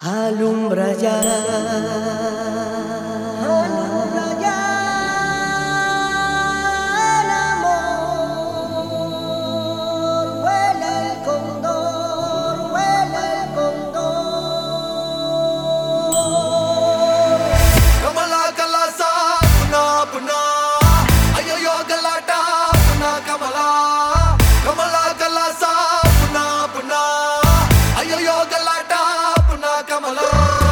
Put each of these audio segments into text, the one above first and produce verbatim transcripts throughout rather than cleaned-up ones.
Alumbra ya, alumbra ya el amor, vuela el cóndor, vuela el cóndor. Kamala kalasa puna puna, ayoyo galata puna Kamala. Kamala kalasa puna puna, ayoyo galata puna Kamala.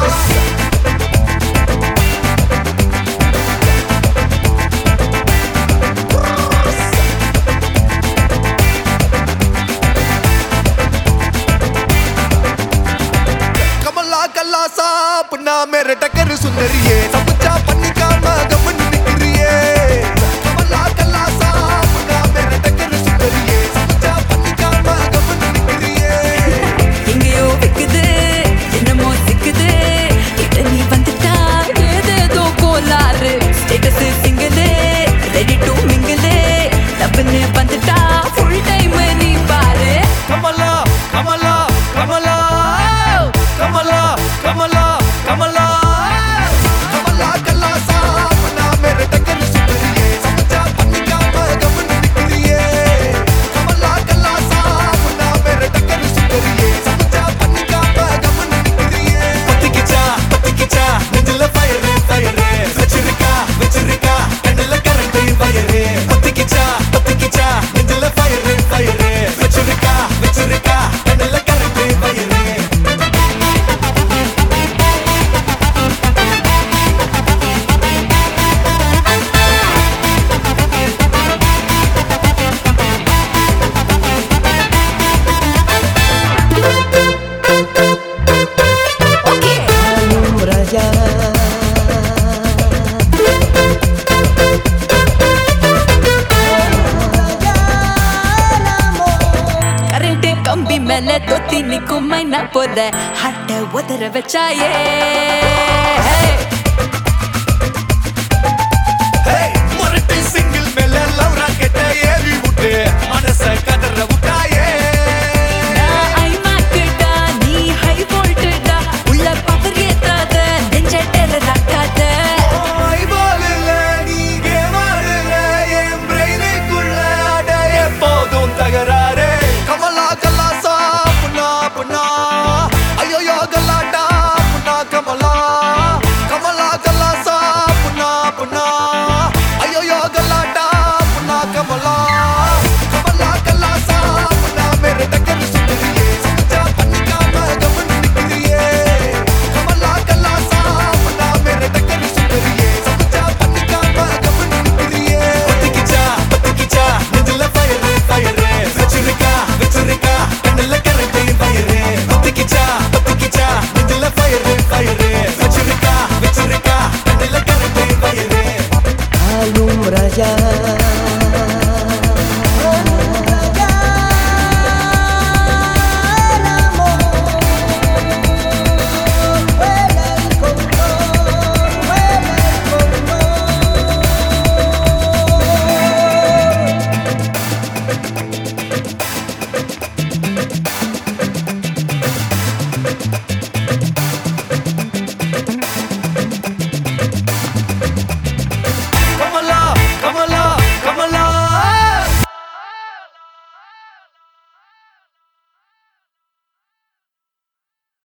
कमला कल्ला सा अपना मेरे टक्कर सुंदरिये सब चा पन्नी का मगमन निकरिये कमला कल्ला सा अपना मेरे टक्कर सुंदरिये सब चा पन्नी का मगमन निकरिये எங்கேயோ விக்குது என்னமோ சிக்குது கிட்ட நீ வந்துட்டா ஏதேதோ கோளாறு ஸ்டேட்டஸ் சிங்கிளே ரெடி டு மிங்கிளே லவ்னு வந்துட்டா ஃபுல் டைம் நீ பாரு कमला कमला कमला कमला कमला कमला कमला कल्ला सा अपना मेरे टक्कर सुंदरिये सब चा पन्नी का मगमन निकरिये कमला कल्ला सा अपना मेरे टक्कर सुंदरिये सब चा पन्नी का मगमन निकरिये पति किचा पति किचा नெஞ்சில ஃபயர் ஃபயர் வெச்சிருக்கா வெச்சிருக்கா கண்ணல கரண்ட் ஃபயர் பத்தி கிச்சா பத்தி கிச்சா நெஞ்சில ஃபயர் ஃபயர் வெச்சிருக்கா வெச்சிருக்கா கண்ணல current fire Alumbra ya, alumbra ya el amor. Current கம்பி மேல தொத்தி நிக்கும் மைனா போல ஹட்ட உதற வச்சாயே